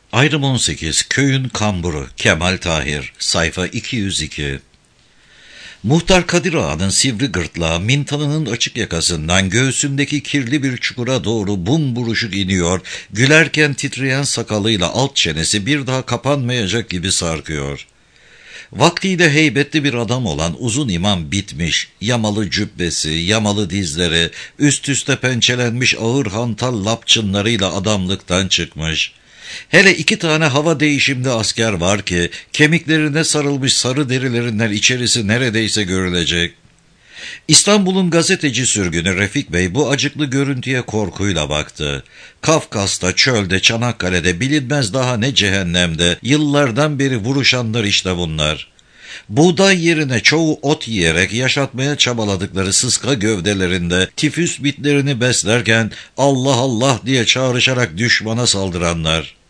Ayrım 18. Köyün kamburu. Kemal Tahir. Sayfa 202. Muhtar Kadir Ağa'nın sivri gırtlağı mintanının açık yakasından göğsündeki kirli bir çukura doğru bumburuşuk iniyor, gülerken titreyen sakalıyla alt çenesi bir daha kapanmayacak gibi sarkıyor. Vaktiyle heybetli bir adam olan uzun imam bitmiş, yamalı cübbesi, yamalı dizleri, üst üste pençelenmiş ağır hantal lapçınlarıyla adamlıktan çıkmış. Hele 2 tane hava değişimli asker var ki, kemiklerine sarılmış sarı derilerinden içerisi neredeyse görülecek. İstanbul'un gazeteci sürgünü Refik Bey bu acıklı görüntüye korkuyla baktı. Kafkas'ta, çölde, Çanakkale'de, bilinmez daha ne cehennemde, yıllardan beri vuruşanlar işte bunlar. Buğday yerine çoğu ot yiyerek yaşatmaya çabaladıkları sıska gövdelerinde tifüs bitlerini beslerken Allah Allah diye çağrışarak düşmana saldıranlar.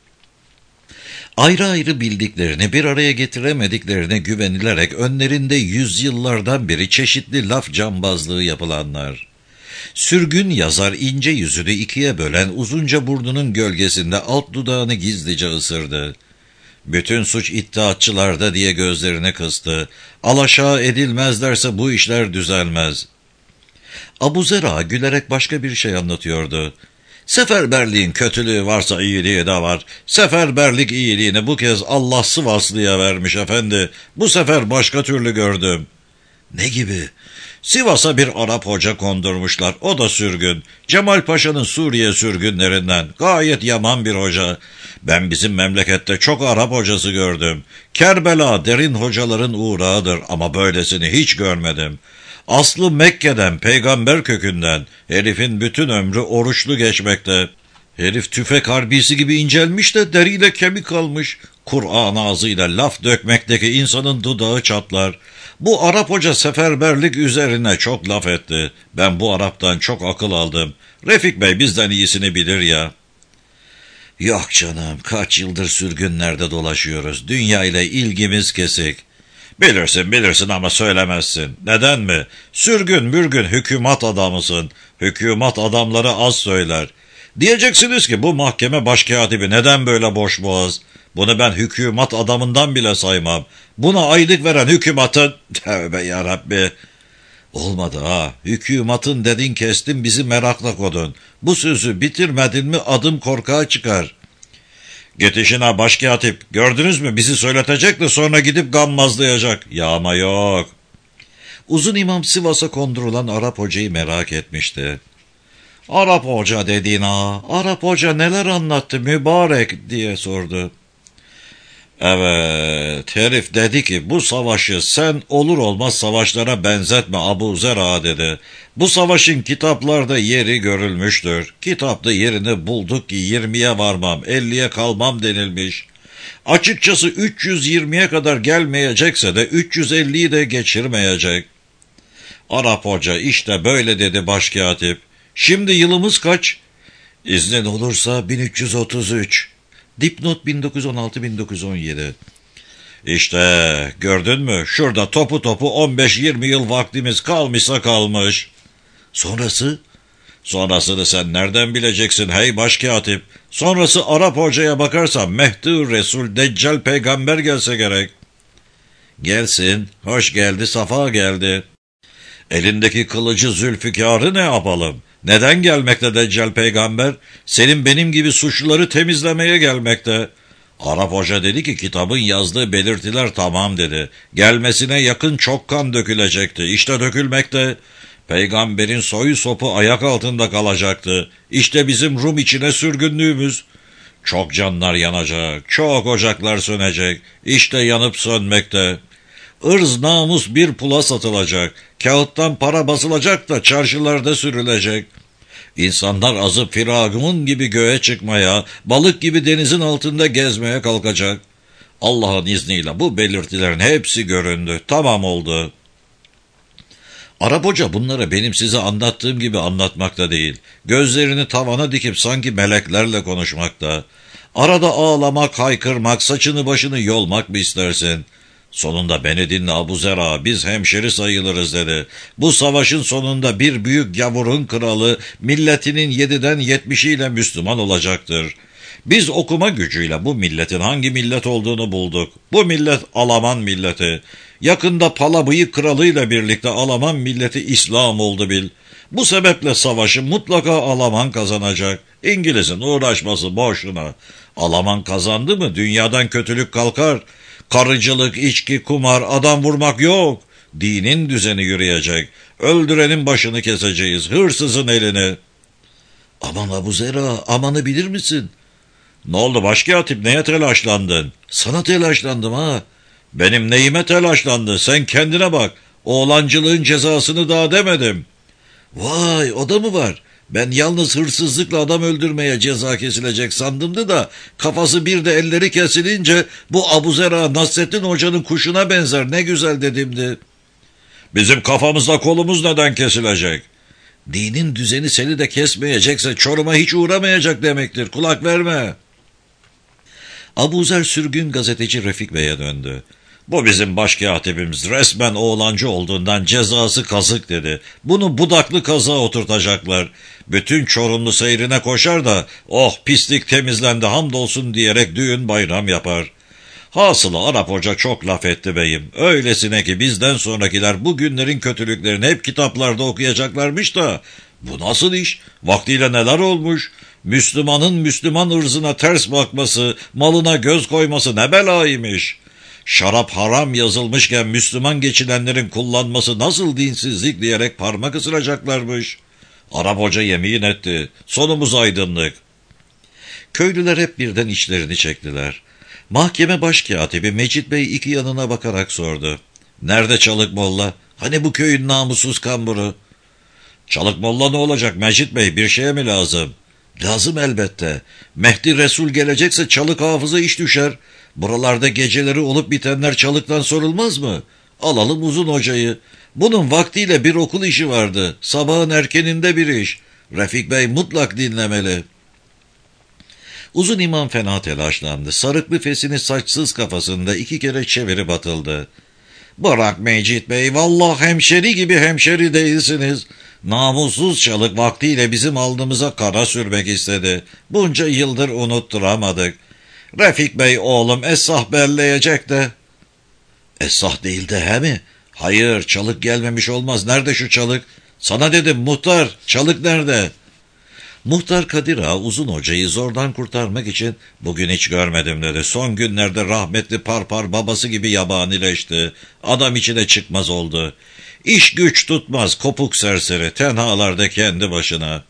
Ayrı ayrı bildiklerini bir araya getiremediklerine güvenilerek önlerinde yüzyıllardan beri çeşitli laf cambazlığı yapılanlar. Sürgün yazar ince yüzünü 2'ye bölen uzunca burnunun gölgesinde alt dudağını gizlice ısırdı. Bütün suç iddiatçılarda diye gözlerini kıstı. Alaşağı edilmezlerse bu işler düzelmez. Abuzer Ağa gülerek başka bir şey anlatıyordu. Seferberliğin kötülüğü varsa iyiliği de var. Seferberlik iyiliğini bu kez Allah Sivaslı'ya vermiş efendi. Bu sefer başka türlü gördüm. Ne gibi? Sivas'a bir Arap hoca kondurmuşlar. O da sürgün. Cemal Paşa'nın Suriye sürgünlerinden. Gayet yaman bir hoca. Ben bizim memlekette çok Arap hocası gördüm. Kerbela derin hocaların uğrağıdır ama böylesini hiç görmedim. Aslı Mekke'den, peygamber kökünden. Herifin bütün ömrü oruçlu geçmekte. Herif tüfek harbisi gibi incelmiş de deriyle kemik kalmış. Kur'an ağzıyla laf dökmekteki insanın dudağı çatlar. Bu Arap hoca seferberlik üzerine çok laf etti. Ben bu Arap'tan çok akıl aldım. Refik Bey bizden iyisini bilir ya. Yok canım, kaç yıldır sürgünlerde dolaşıyoruz. Dünya ile ilgimiz kesik. Bilirsin ama söylemezsin. Neden mi? Sürgün mürgün hükümet adamısın. Hükümet adamları az söyler. Diyeceksiniz ki bu mahkeme başkatibi neden böyle boş boğaz? Bunu ben hükümet adamından bile saymam. Buna aylık veren hükümetin... Tövbe yarabbi. Olmadı ha. Hükümetin dedin kestin bizi merakla kodun. Bu sözü bitirmedin mi adım korkağa çıkar. Git işine başkatip. Gördünüz mü bizi söyletecek de sonra gidip gammazlayacak. Yağma yok. Uzun imam Sivas'a kondurulan Arap hocayı merak etmişti. Arap hoca dediğin ha. Arap hoca neler anlattı mübarek diye sordu. Evet, herif dedi ki bu savaşı sen olur olmaz savaşlara benzetme Abuzer Ağa dedi. Bu savaşın kitaplarda yeri görülmüştür. Kitapta yerini bulduk ki 20'ye varmam, 50'ye kalmam denilmiş. Açıkçası 320'ye kadar gelmeyecekse de 350'yi de geçirmeyecek. Arap hoca işte böyle dedi başkatip. Şimdi yılımız kaç? İznin olursa 1333. Dipnot 1916-1917. İşte gördün mü? Şurada topu 15-20 yıl vaktimiz kalmışsa kalmış. Sonrası? Sonrasını sen nereden bileceksin hey başkatip? Sonrası Arap hocaya bakarsan Mehdi Resul Deccal peygamber gelse gerek. Gelsin, hoş geldi, safa geldi. Elindeki kılıcı Zülfikar'ı ne yapalım? Neden gelmekte Deccal peygamber? Senin benim gibi suçluları temizlemeye gelmekte. Arap hoca dedi ki kitabın yazdığı belirtiler tamam dedi. Gelmesine yakın çok kan dökülecekti. İşte dökülmekte. Peygamberin soyu sopu ayak altında kalacaktı. İşte bizim Rum içine sürgünlüğümüz. Çok canlar yanacak, çok ocaklar sönecek. İşte yanıp sönmekte. Irz namus bir pula satılacak. Kağıttan para basılacak da çarşılarda sürülecek. İnsanlar azıp firavun gibi göğe çıkmaya, balık gibi denizin altında gezmeye kalkacak. Allah'ın izniyle bu belirtilerin hepsi göründü. Tamam oldu. Arap hoca bunları benim size anlattığım gibi anlatmakta değil. Gözlerini tavana dikip sanki meleklerle konuşmakta. Arada ağlamak, haykırmak, saçını başını yolmak mı istersin? Sonunda beni dinle Abuzer Ağa, biz hemşeri sayılırız dedi. Bu savaşın sonunda bir büyük gavurun kralı milletinin 7'den 70'iyle Müslüman olacaktır. Biz okuma gücüyle bu milletin hangi millet olduğunu bulduk. Bu millet Alaman milleti. Yakında Palabıyık kralıyla birlikte Alaman milleti İslam oldu bil. Bu sebeple savaşı mutlaka Alaman kazanacak. İngiliz'in uğraşması boşuna. Alaman kazandı mı dünyadan kötülük kalkar. Karıcılık, içki, kumar, adam vurmak yok. Dinin düzeni yürüyecek. Öldürenin başını keseceğiz, hırsızın elini. Aman Abu Zera, amanı bilir misin? Ne oldu başkatip, neye telaşlandın? Sana telaşlandım ha. Benim neyime telaşlandı, sen kendine bak. Oğlancılığın cezasını daha demedim. Vay, o da mı var? Ben yalnız hırsızlıkla adam öldürmeye ceza kesilecek sandımdı da kafası bir de elleri kesilince bu Abu Zera Nasrettin Hoca'nın kuşuna benzer, ne güzel dedimdi. Bizim kafamızla kolumuz neden kesilecek? Dinin düzeni seni de kesmeyecekse Çorum'a hiç uğramayacak demektir. Kulak verme. Abu Zer sürgün gazeteci Refik Bey'e döndü. Bu bizim başkatibimiz resmen oğlancı olduğundan cezası kazık dedi. Bunu budaklı kazığa oturtacaklar. Bütün Çorumlu seyrine koşar da oh pislik temizlendi hamdolsun diyerek düğün bayram yapar. Hasılı Arap Hoca çok laf etti beyim. Öylesine ki bizden sonrakiler bu günlerin kötülüklerini hep kitaplarda okuyacaklarmış da bu nasıl iş? Vaktiyle neler olmuş? Müslümanın Müslüman ırzına ters bakması, malına göz koyması ne belaymış? Şarap haram yazılmışken Müslüman geçinenlerin kullanması nasıl dinsizlik diyerek parmak ısıracaklarmış. Arap Hoca yemin etti. Sonumuz aydınlık. Köylüler hep birden içlerini çektiler. Mahkeme başkatibi Mecit Bey iki yanına bakarak sordu. Nerede Çalık Molla? Hani bu köyün namussuz kamburu? Çalık Molla ne olacak Mecit Bey, bir şeye mi lazım? Lazım elbette. Mehdi Resul gelecekse Çalık hafıza iş düşer. Buralarda geceleri olup bitenler Çalık'tan sorulmaz mı? Alalım Uzun Hoca'yı. Bunun vaktiyle bir okul işi vardı. Sabahın erkeninde bir iş. Refik Bey mutlak dinlemeli. Uzun imam fena telaşlandı. Sarıklı fesini saçsız kafasında iki kere çevirip atıldı. Bırak Mecit Bey, vallahi hemşeri gibi hemşeri değilsiniz. Namussuz Çalık vaktiyle bizim alnımıza kara sürmek istedi. Bunca yıldır unutturamadık. Refik Bey oğlum esah belleyecek de. Esah değil de he mi? Hayır, Çalık gelmemiş olmaz. Nerede şu Çalık? Sana dedim muhtar, Çalık nerede? Muhtar Kadir Ağa Uzun Hoca'yı zordan kurtarmak için bugün hiç görmedim dedi. Son günlerde rahmetli Parpar babası gibi yabanileşti. Adam içine çıkmaz oldu. İş güç tutmaz, kopuk serseri, tenhalarda kendi başına.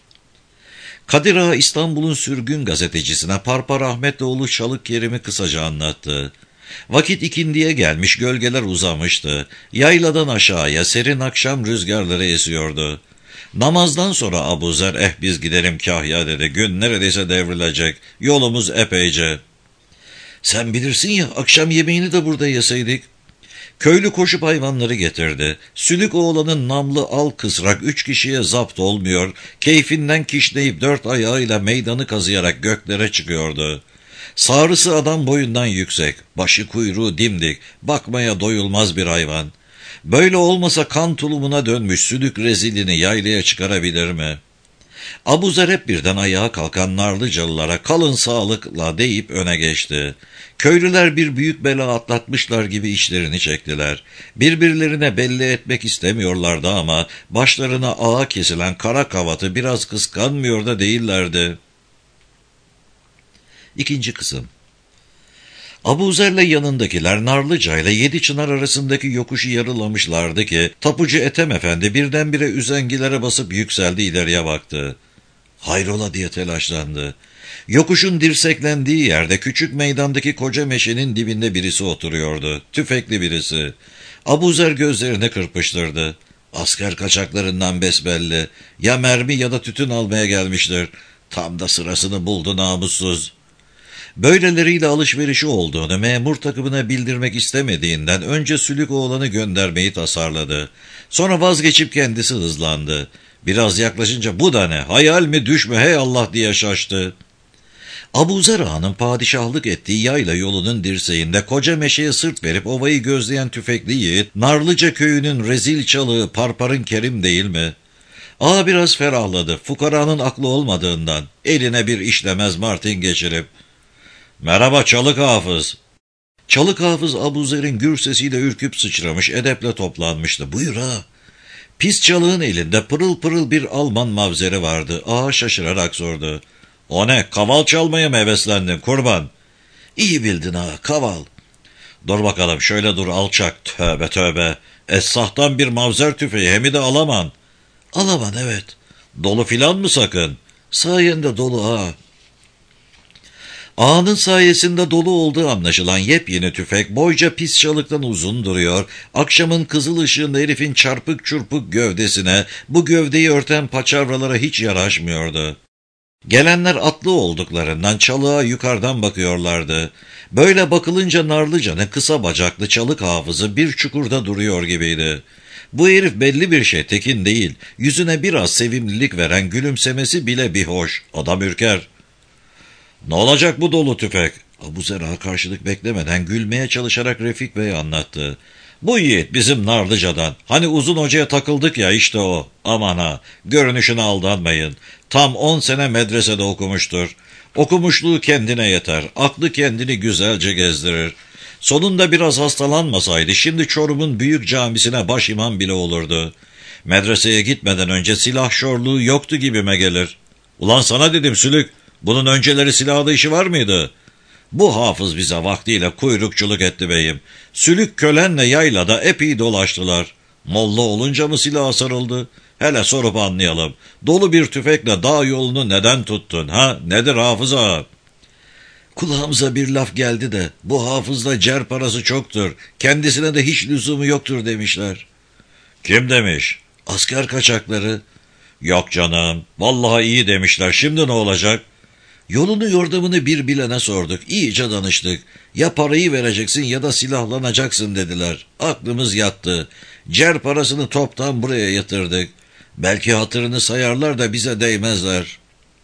Kadir Ağa İstanbul'un sürgün gazetecisine Parpar Ahmetoğlu Çalık yerimi kısaca anlattı. Vakit ikindiye gelmiş, gölgeler uzamıştı. Yayladan aşağıya serin akşam rüzgarları esiyordu. Namazdan sonra Abu Zer biz gidelim Kahya dedi. Gün neredeyse devrilecek. Yolumuz epeyce. Sen bilirsin ya, akşam yemeğini de burada yeseydik. Köylü koşup hayvanları getirdi. Sülük oğlanın namlı al kısrak 3 kişiye zapt olmuyor. Keyfinden kişneyip 4 ayağıyla meydanı kazıyarak göklere çıkıyordu. Sağrısı adam boyundan yüksek. Başı kuyruğu dimdik. Bakmaya doyulmaz bir hayvan. Böyle olmasa kan tulumuna dönmüş sülük rezilini yaylaya çıkarabilir mi? Abu Zer hep birden ayağa kalkan Narlıcalılara kalın sağlıkla deyip öne geçti. Köylüler bir büyük bela atlatmışlar gibi içlerini çektiler. Birbirlerine belli etmek istemiyorlardı ama başlarına ağa kesilen kara kavatı biraz kıskanmıyor da değillerdi. İkinci kısım. Abu Zer'le yanındakiler Narlıca ile Yediçınar arasındaki yokuşu yarılamışlardı ki tapucu Ethem Efendi birdenbire üzengilere basıp yükseldi, ileriye baktı. Hayrola diye telaşlandı. Yokuşun dirseklendiği yerde küçük meydandaki koca meşenin dibinde birisi oturuyordu. Tüfekli birisi. Abu Zer gözlerini kırpıştırdı. Asker kaçaklarından besbelli. Ya mermi ya da tütün almaya gelmiştir. Tam da sırasını buldu namussuz. Böyleleriyle alışverişi olduğunu memur takımına bildirmek istemediğinden önce Sülük oğlanı göndermeyi tasarladı. Sonra vazgeçip kendisi hızlandı. Biraz yaklaşınca bu da ne, hayal mi düş mü hey Allah diye şaştı. Abu Zer Ağa'nın padişahlık ettiği yayla yolunun dirseğinde koca meşeye sırt verip ovayı gözleyen tüfekli yiğit, Narlıca köyünün rezil çalığı Parpar'ın Kerim değil mi? Ağa biraz ferahladı. Fukaranın aklı olmadığından eline bir işlemez martin geçirip "Merhaba Çalık Hafız." Çalık Hafız Abuzer'in gür sesiyle ürküp sıçramış, edeple toplanmıştı. "Buyur ha." Pis Çalık'ın elinde pırıl pırıl bir Alman mavzeri vardı. Ağa şaşırarak sordu. "O ne, kaval çalmaya mı heveslendin kurban?" "İyi bildin ha, kaval." "Dur bakalım, şöyle dur alçak, tövbe tövbe. Esahtan bir mavzer tüfeği, hem de Alaman." "Alaman, evet." "Dolu filan mı sakın?" "Sayende dolu ha." Ağanın sayesinde dolu olduğu anlaşılan yepyeni tüfek boyca Pis Çalık'tan uzun duruyor, akşamın kızıl ışığında herifin çarpık çurpuk gövdesine, bu gövdeyi örten paçavralara hiç yaraşmıyordu. Gelenler atlı olduklarından Çalık'a yukarıdan bakıyorlardı. Böyle bakılınca Narlıca'nın kısa bacaklı Çalık Hafızı bir çukurda duruyor gibiydi. Bu herif belli bir şey tekin değil, yüzüne biraz sevimlilik veren gülümsemesi bile bir hoş, adam ürker. "Ne olacak bu dolu tüfek?" Abuzer ağa karşılık beklemeden gülmeye çalışarak Refik Bey'e anlattı. "Bu yiğit bizim Narlıca'dan. Hani Uzun Hoca'ya takıldık ya, işte o. Aman ha, görünüşüne aldanmayın. Tam 10 sene medresede okumuştur. Okumuşluğu kendine yeter. Aklı kendini güzelce gezdirir. Sonunda biraz hastalanmasaydı şimdi Çorum'un büyük camisine başimam bile olurdu. Medreseye gitmeden önce silah şorluğu yoktu gibime gelir. Ulan sana dedim Sülük, bunun önceleri silahlı işi var mıydı? Bu hafız bize vaktiyle kuyrukçuluk etti beyim. Sülük kölenle yaylada epey dolaştılar. Molla olunca mı silaha sarıldı? Hele sorup anlayalım. Dolu bir tüfekle dağ yolunu neden tuttun ha? Nedir hafız ağa?" "Kulağımıza bir laf geldi de bu hafızda cer parası çoktur, kendisine de hiç lüzumu yoktur demişler." "Kim demiş?" "Asker kaçakları." "Yok canım, vallahi iyi demişler, şimdi ne olacak?" "Yolunu yordamını bir bilene sorduk, iyice danıştık. Ya parayı vereceksin ya da silahlanacaksın dediler. Aklımız yattı. Cer parasını toptan buraya yatırdık. Belki hatırını sayarlar da bize değmezler."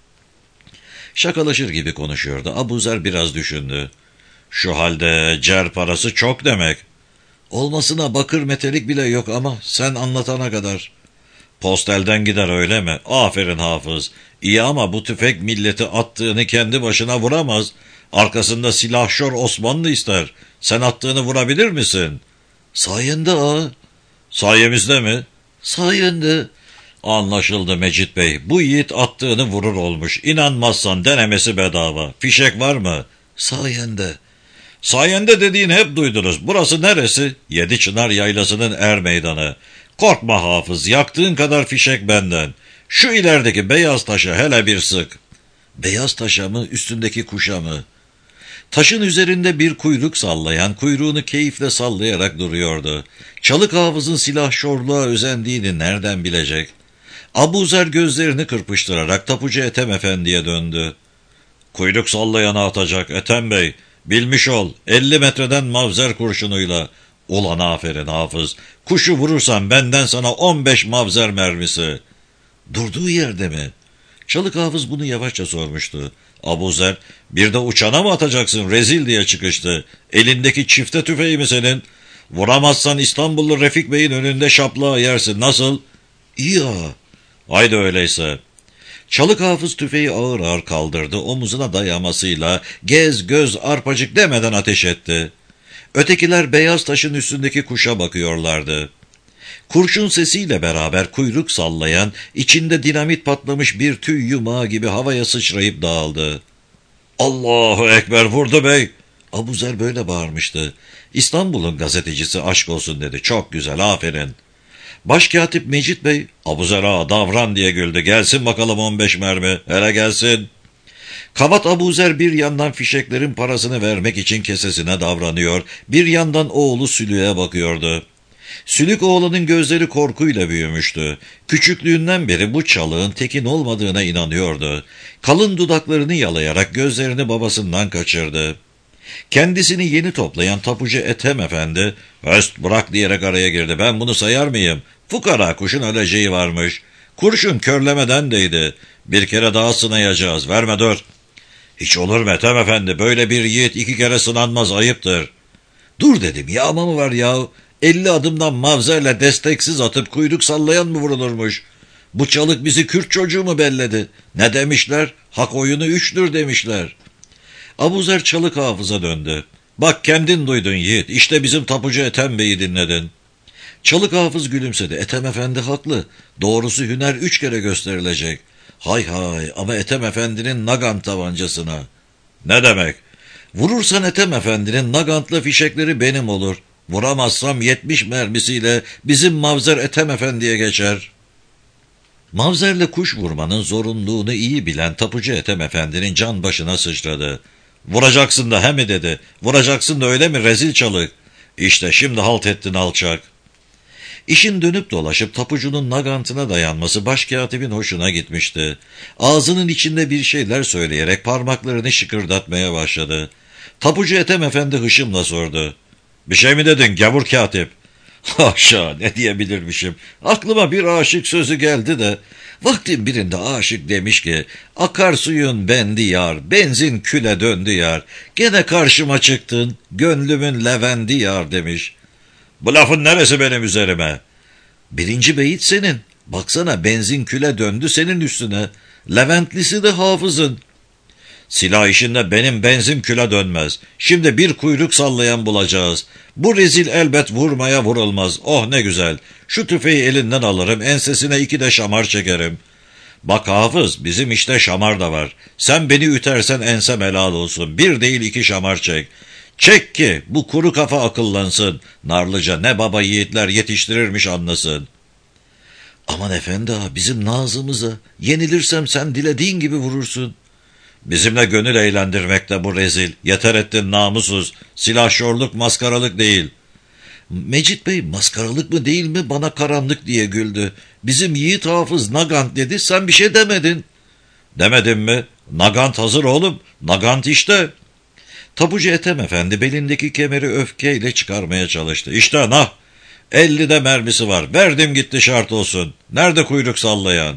Şakalaşır gibi konuşuyordu. Abuzer biraz düşündü. "Şu halde cer parası çok demek." "Olmasına bakır metelik bile yok ama sen anlatana kadar." "Postelden gider öyle mi? Aferin hafız. İyi ama bu tüfek milleti attığını kendi başına vuramaz. Arkasında silahşor Osmanlı ister. Sen attığını vurabilir misin?" "Sayende ağa." "Sayemizde mi?" "Sayende." "Anlaşıldı Mecit Bey. Bu yiğit attığını vurur olmuş. İnanmazsan denemesi bedava. Fişek var mı?" "Sayende." "Sayende dediğin hep duydunuz. Burası neresi?" "Yediçınar Yaylası'nın er meydanı." "Korkma hafız, yaktığın kadar fişek benden. Şu ilerideki beyaz taşa hele bir sık." "Beyaz taşa mı, üstündeki kuşa mı?" Taşın üzerinde bir kuyruk sallayan, kuyruğunu keyifle sallayarak duruyordu. Çalık Hafız'ın silahşorluğa özendiğini nereden bilecek? Abuzer gözlerini kırpıştırarak tapucu Ethem Efendi'ye döndü. "Kuyruk sallayana atacak Ethem Bey. Bilmiş ol, 50 metreden mavzer kurşunuyla." "Ulan aferin hafız. Kuşu vurursan benden sana 15 mavzer mermisi." "Durduğu yerde mi?" Çalık Hafız bunu yavaşça sormuştu. Abuzer, "Bir de uçana mı atacaksın rezil?" diye çıkıştı. "Elindeki çifte tüfeği mi senin? Vuramazsan İstanbullu Refik Bey'in önünde şaplağı yersin. Nasıl?" "İyi ağa." "Haydi öyleyse." Çalık Hafız tüfeği ağır ağır kaldırdı, omuzuna dayamasıyla gez göz arpacık demeden ateş etti. Ötekiler beyaz taşın üstündeki kuşa bakıyorlardı. Kurşun sesiyle beraber kuyruk sallayan, içinde dinamit patlamış bir tüy yumağı gibi havaya sıçrayıp dağıldı. "Allahu Ekber, vurdu bey!" Abuzer böyle bağırmıştı. "İstanbul'un gazetecisi aşk olsun" dedi. "Çok güzel, aferin." Başkatip Mecit Bey, "Abuzer ağa davran" diye güldü. "Gelsin bakalım 15 mermi, hele gelsin." Kavat Abuzer bir yandan fişeklerin parasını vermek için kesesine davranıyor, bir yandan oğlu Sülük'e bakıyordu. Sülük oğlanın gözleri korkuyla büyümüştü. Küçüklüğünden beri bu Çalık'ın tekin olmadığına inanıyordu. Kalın dudaklarını yalayarak gözlerini babasından kaçırdı. Kendisini yeni toplayan tapucu Ethem Efendi, "Höst bırak" diyerek araya girdi. "Ben bunu sayar mıyım? Fukara kuşun öleceği varmış. Kurşun körlemeden değdi. Bir kere daha sınayacağız. Verme dur." "Hiç olur mu Ethem Efendi? Böyle bir yiğit 2 kere sınanmaz, ayıptır." "Dur dedim, yağma mı var yahu? 50 adımdan mavzerle desteksiz atıp kuyruk sallayan mı vurulurmuş?" Bu Çalık bizi Kürt çocuğu mu belledi? Ne demişler? Hak oyunu 3'tür demişler. Abuzer Çalık Hafız'a döndü. Bak kendin duydun yiğit. İşte bizim tapucu Ethem Bey'i dinledin. Çalık Hafız gülümsedi. Ethem Efendi haklı. Doğrusu hüner 3 kere gösterilecek. Hay hay ama Ethem Efendi'nin Nagant tabancasına. Ne demek? Vurursan Ethem Efendi'nin Nagantlı fişekleri benim olur. Vuramazsam 70 mermisiyle bizim Mavzer Ethem Efendi'ye geçer. Mavzerle kuş vurmanın zorunluluğunu iyi bilen tapucu Ethem Efendi'nin can başına sıçradı. Vuracaksın da he mi dedi. Vuracaksın da öyle mi rezil Çalık? İşte şimdi halt ettin alçak. İşin dönüp dolaşıp tapucunun Nagant'ına dayanması başkatibin hoşuna gitmişti. Ağzının içinde bir şeyler söyleyerek parmaklarını şıkırdatmaya başladı. Tapucu Ethem Efendi hışımla sordu. Bir şey mi dedin gavur katip? Haşa ne diyebilirmişim. Aklıma bir aşık sözü geldi de. Vaktin birinde aşık demiş ki akarsuyun bendi yar, benzin küle döndü yar. Gene karşıma çıktın, gönlümün levendi yar demiş. Bu lafın neresi benim üzerime? Birinci beyit senin. Baksana benzin küle döndü senin üstüne. Leventlisi de Hafız'ın. Silah işinde benim benzin küle dönmez. Şimdi bir kuyruk sallayan bulacağız. Bu rezil elbet vurmaya vurulmaz. Oh ne güzel. Şu tüfeği elinden alırım, ensesine 2 de şamar çekerim. Bak Hafız, bizim işte şamar da var. Sen beni ütersen ensem helal olsun. 1 değil 2 şamar çek. Çek ki bu kuru kafa akıllansın. Narlıca ne baba yiğitler yetiştirirmiş anlasın. Aman efendi ağa, bizim nazımıza. Yenilirsem sen dilediğin gibi vurursun. Bizimle gönül eğlendirmekte bu rezil. Yeter ettin namussuz. Silahşorluk maskaralık değil. Mecit Bey maskaralık mı değil mi bana karanlık diye güldü. Bizim yiğit Hafız Nagant dedi, sen bir şey demedin. Demedim mi? Nagant hazır oğlum. Nagant işte. Tapucu Ethem Efendi belindeki kemeri öfkeyle çıkarmaya çalıştı. İşte nah. 50'de mermisi var. Verdim gitti şart olsun. Nerede kuyruk sallayan?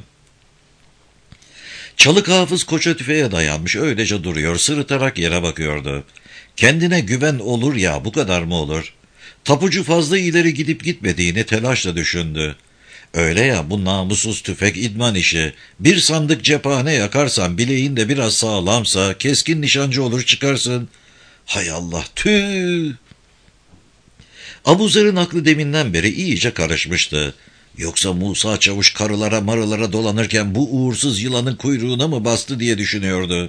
Çalık Hafız koça tüfeğe dayanmış öylece duruyor, sırıtarak yere bakıyordu. Kendine güven olur ya, bu kadar mı olur? Tapucu fazla ileri gidip gitmediğini telaşla düşündü. Öyle ya, bu namussuz tüfek idman işi. Bir sandık cephane yakarsan, bileğin de biraz sağlamsa keskin nişancı olur çıkarsın. Hay Allah, tüh! Abuzer'in aklı deminden beri iyice karışmıştı. Yoksa Musa Çavuş karılara marılara dolanırken bu uğursuz yılanın kuyruğuna mı bastı diye düşünüyordu.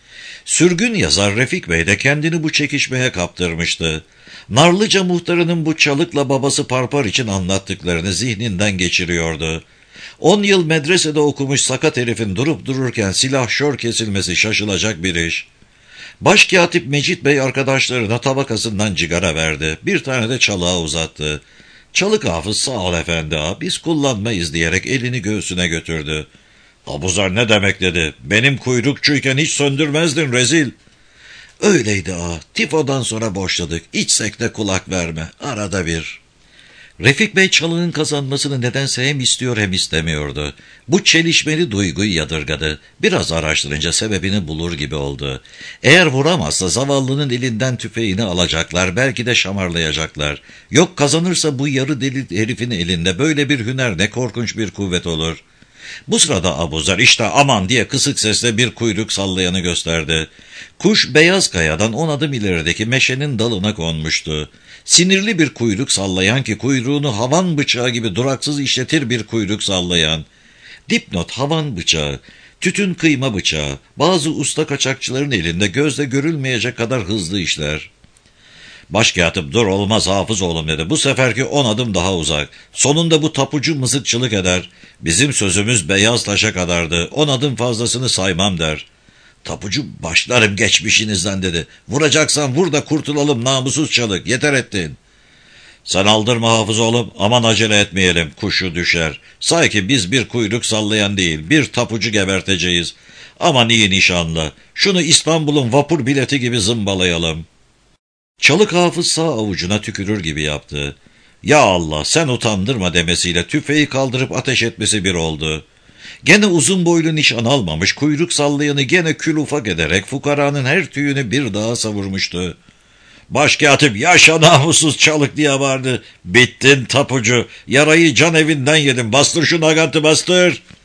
Sürgün yazar Refik Bey de kendini bu çekişmeye kaptırmıştı. Narlıca muhtarının bu Çalık'la babası Parpar için anlattıklarını zihninden geçiriyordu. 10 yıl medresede okumuş sakat herifin durup dururken silahşor kesilmesi şaşılacak bir iş. Başkatip Mecit Bey arkadaşlarına tabakasından cigara verdi. Bir tane de Çalık'a uzattı. Çalık Hafız sağ ol efendi ağa, biz kullanmayız diyerek elini göğsüne götürdü. Abuzer ne demek dedi. Benim kuyrukçuyken hiç söndürmezdin rezil. Öyleydi ağa. Tifodan sonra boşladık. İçsek de kulak verme. Arada bir. Refik Bey Çalık'ın kazanmasını nedense hem istiyor hem istemiyordu. Bu çelişmeli duyguyu yadırgadı. Biraz araştırınca sebebini bulur gibi oldu. Eğer vuramazsa zavallının elinden tüfeğini alacaklar, belki de şamarlayacaklar. Yok kazanırsa bu yarı deli herifin elinde böyle bir hüner ne korkunç bir kuvvet olur. Bu sırada Abuzer işte aman diye kısık sesle bir kuyruk sallayanı gösterdi. Kuş beyaz kayadan 10 adım ilerideki meşenin dalına konmuştu. Sinirli bir kuyruk sallayan ki kuyruğunu havan bıçağı gibi duraksız işletir bir kuyruk sallayan. Dipnot havan bıçağı, tütün kıyma bıçağı, bazı usta kaçakçıların elinde gözle görülmeyecek kadar hızlı işler. Başkatip dur olmaz Hafız oğlum dedi. Bu seferki 10 adım daha uzak. Sonunda bu tapucu mızıkçılık eder. Bizim sözümüz beyaz taşa kadardı. 10 adım fazlasını saymam der. Tapucu başlarım geçmişinizden dedi. Vuracaksan vur da kurtulalım namussuz Çalık. Yeter ettin. Sen aldırma Hafız oğlum. Aman acele etmeyelim. Kuşu düşer. Say ki biz bir kuyruk sallayan değil, bir tapucu geberteceğiz. Aman iyi nişanlı. Şunu İstanbul'un vapur bileti gibi zımbalayalım. Çalık Hafız sağ avucuna tükürür gibi yaptı. Ya Allah sen utandırma demesiyle tüfeği kaldırıp ateş etmesi bir oldu. Gene uzun boylu nişan almamış kuyruk sallayanı gene kül ufak ederek fukaranın her tüyünü bir daha savurmuştu. Başkatip yaşa namussuz Çalık diye bağırdı. Bittin tapucu, yarayı can evinden yedin, bastır şu Nagant'ı bastır.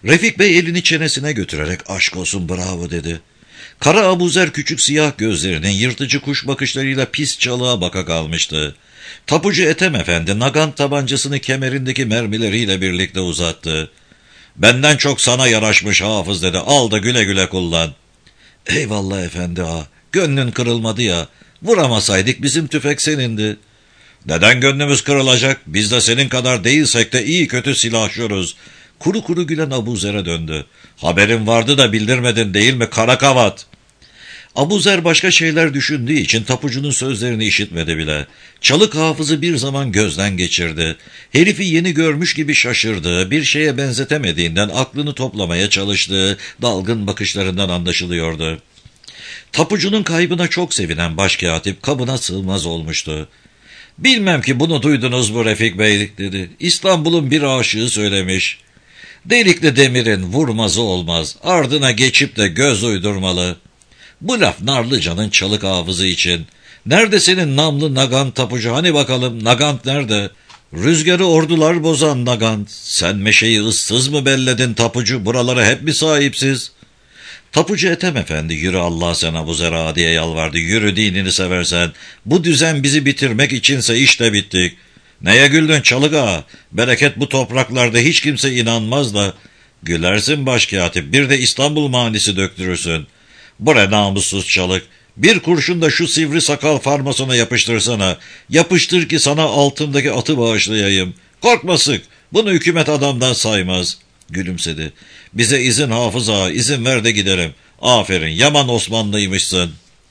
Refik Bey elini çenesine götürerek aşk olsun bravo dedi. Kara Abuzer küçük siyah gözlerinin yırtıcı kuş bakışlarıyla pis çalığa baka kalmıştı. Tapucu Ethem Efendi nagant tabancasını kemerindeki mermileriyle birlikte uzattı. Benden çok sana yaraşmış Hafız dedi, al da güle güle kullan. Eyvallah efendi ağa, gönlün kırılmadı ya, vuramasaydık bizim tüfek senindi. Neden gönlümüz kırılacak, biz de senin kadar değilsek de iyi kötü silahşıyoruz. Kuru kuru gülen Abuzer'e döndü. Haberin vardı da bildirmedin değil mi kara kavat? Abuzer başka şeyler düşündüğü için tapucunun sözlerini işitmedi bile. Çalık Hafız'ı bir zaman gözden geçirdi. Herifi yeni görmüş gibi şaşırdı, bir şeye benzetemediğinden aklını toplamaya çalıştığı dalgın bakışlarından anlaşılıyordu. Tapucunun kaybına çok sevinen başkatip kabına sığmaz olmuştu. Bilmem ki bunu duydunuz mu Refik Bey dedi. İstanbul'un bir aşığı söylemiş. Delikli demirin vurmazı olmaz, ardına geçip de göz uydurmalı. Bu laf Narlıca'nın Çalık Hafızı için. Nerede senin namlı Nagant tapucu, hani bakalım Nagant nerede? Rüzgarı ordular bozan Nagant. Sen meşeyi ıssız mı belledin tapucu, buralara hep mi sahipsiz? Tapucu Ethem Efendi yürü Allah sen Abuzer ağa diye yalvardı. Yürü dinini seversen. Bu düzen bizi bitirmek içinse işte bittik. Neye güldün Çalık ağa? Bereket bu topraklarda hiç kimse inanmaz da. Gülersin başkatip, bir de İstanbul manisi döktürürsün. Bre namussuz Çalık. Bir kurşun da şu sivri sakal farmasına yapıştırsana. Yapıştır ki sana altındaki atı bağışlayayım. Korkma sık. Bunu hükümet adamdan saymaz. Gülümsedi. Bize izin Hafız ağa, izin ver de gidelim. Aferin, yaman Osmanlıymışsın.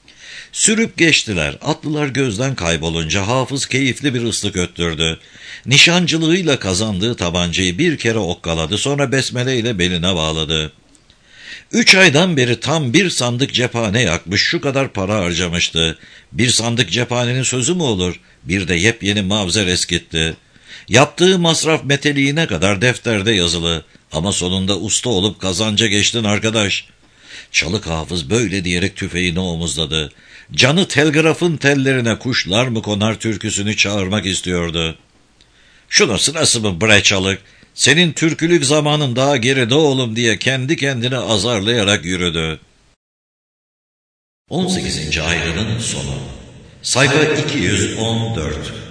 Sürüp geçtiler. Atlılar gözden kaybolunca Hafız keyifli bir ıslık öttürdü. Nişancılığıyla kazandığı tabancayı bir kere okkaladı, sonra besmele ile beline bağladı. 3 aydan beri tam bir sandık cephane yakmış, şu kadar para harcamıştı. Bir sandık cephanenin sözü mü olur? Bir de yepyeni mavzer eskitti. Yaptığı masraf meteliğine kadar defterde yazılı. Ama sonunda usta olup kazanca geçtin arkadaş. Çalık Hafız böyle diyerek tüfeğini omuzladı. Canı telgrafın tellerine kuşlar mı konar türküsünü çağırmak istiyordu. Şunun sırası mı bre Çalık? Senin türkülük zamanın daha geride oğlum diye kendi kendine azarlayarak yürüdü. 18. ayrının sonu. Sayfa 214.